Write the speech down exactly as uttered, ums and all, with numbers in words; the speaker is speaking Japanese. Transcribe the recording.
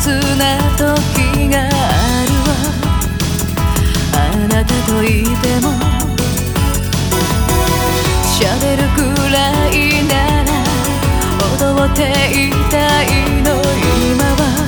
切な時があるわ。あなたといても喋るくらいなら踊っていたいの今